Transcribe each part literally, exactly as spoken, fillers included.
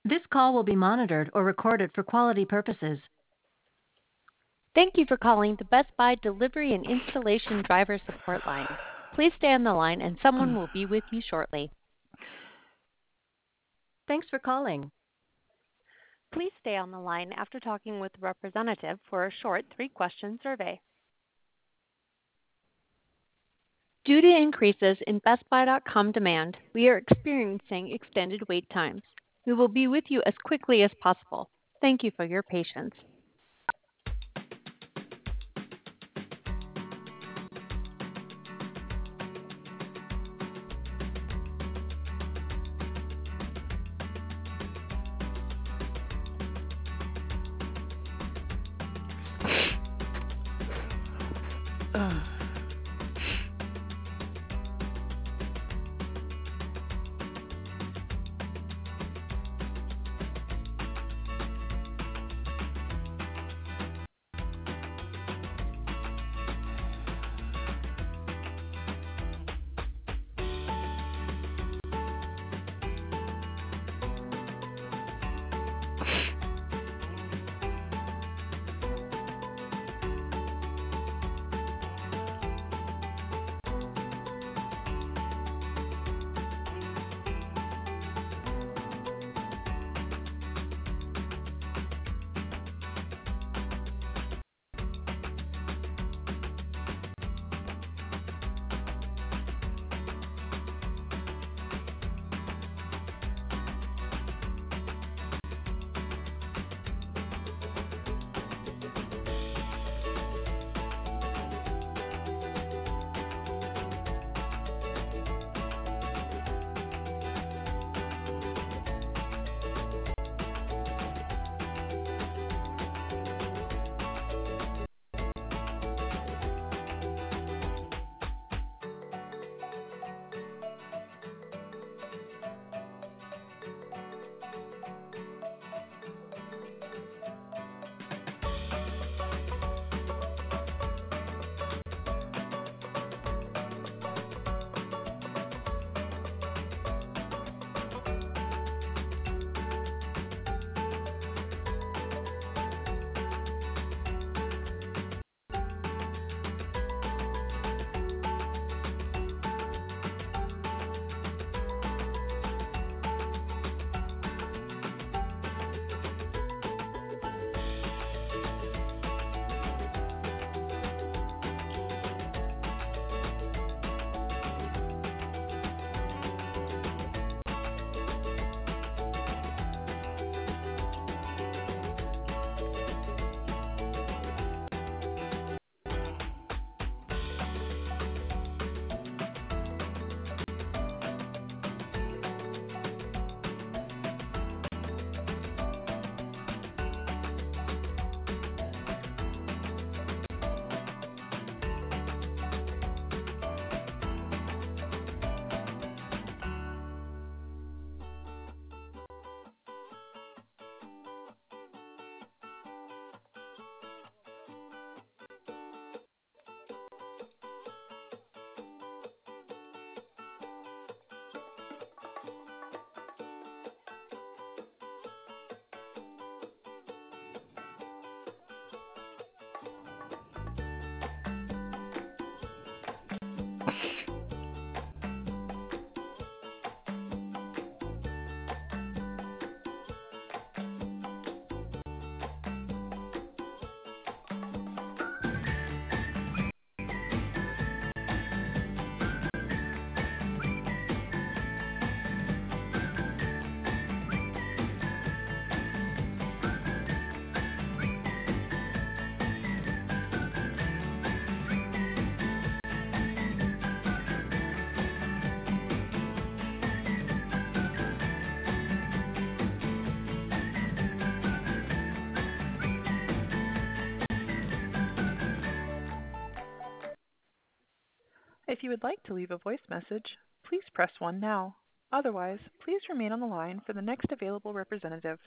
This call will be monitored or recorded for quality purposes. Thank you for calling the Best Buy Delivery and Installation Driver Support Line. Please stay on the line and someone will be with you shortly. Thanks for calling. Please stay on the line after talking with a representative for a short three-question survey. Due to increases in Best Buy dot com demand, we are experiencing extended wait times. We will be with you as quickly as possible. Thank you for your patience. If you would like to leave a voice message, please press one now. Otherwise, please remain on the line for the next available representative.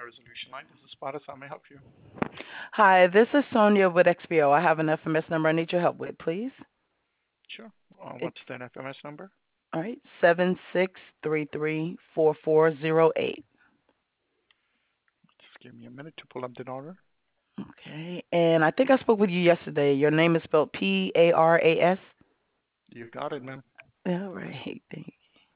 Resolution Line. This is Paras. How may I help you? Hi, this is Sonia with X P O. I have an F M S number I need your help with, please. Sure. Uh, It's what's that F M S number? all right, seven six three three four four zero eight. Just give me a minute to pull up the order. Okay, and I think I spoke with you yesterday. Your name is spelled P A R A S. You got it, ma'am. All right, thank you.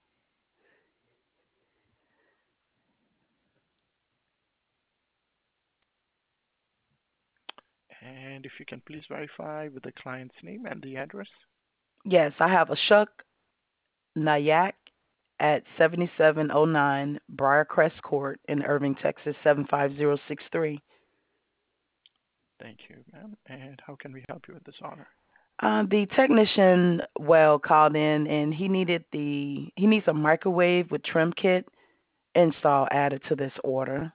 And if you can please verify with the client's name and the address. Yes, I have Ashok Nayak at seventy-seven oh nine Briarcrest Court in Irving, Texas seven five zero six three. Thank you, ma'am. And how can we help you with this order? Uh, the technician well called in and he needed the he needs a microwave with trim kit install added to this order.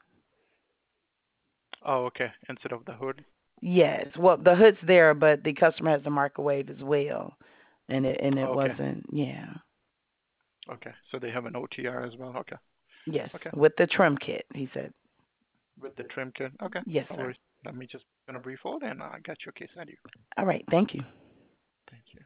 Oh, okay. Instead of the hood. Yes, well the hood's there, but the customer has the microwave as well, and it and it Okay. wasn't. Yeah. Okay. So they have an O T R as well. Okay. Yes, Okay. with the trim kit, he said. With the trim kit. Okay. Yes, No sir. worries. Let me just put in a brief hold and I got your case at you. All right, thank you. Thank you.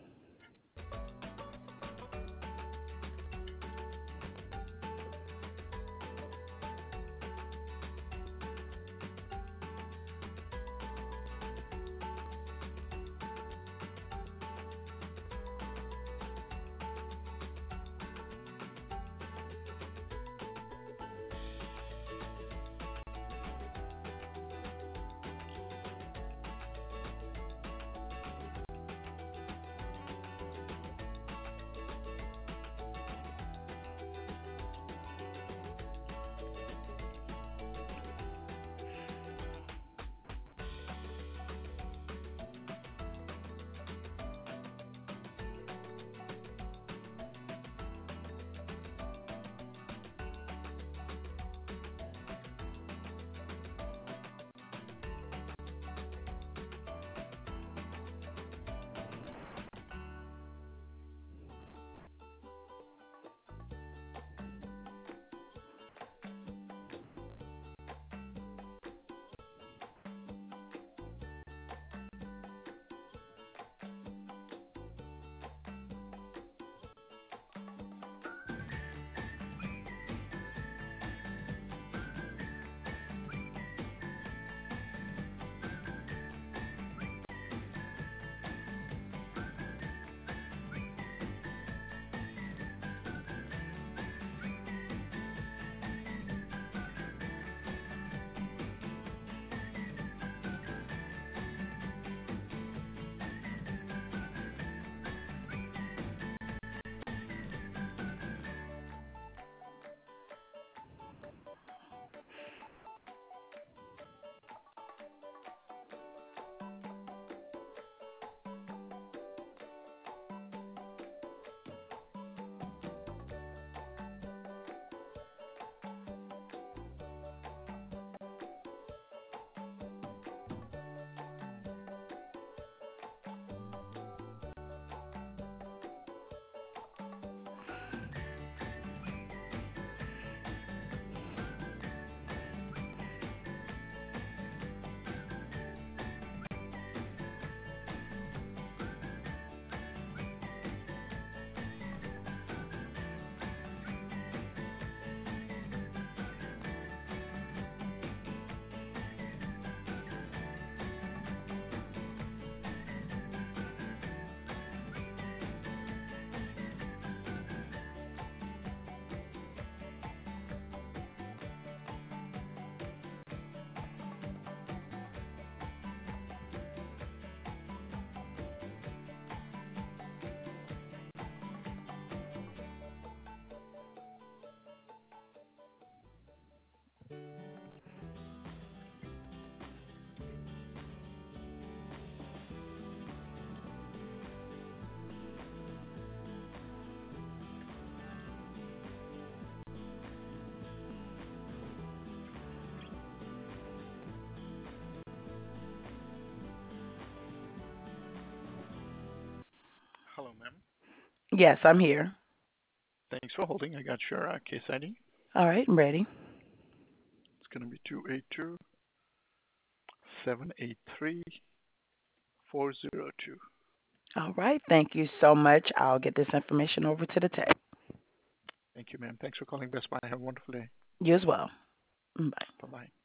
Hello, ma'am. Yes, I'm here. Thanks for holding. I got your uh, case I D. All right, I'm ready. It's going to be two eight two, seven eight three, four zero two. All right. Thank you so much. I'll get this information over to the tech. Thank you, ma'am. Thanks for calling Best Buy. Have a wonderful day. You as well. Bye. Bye-bye.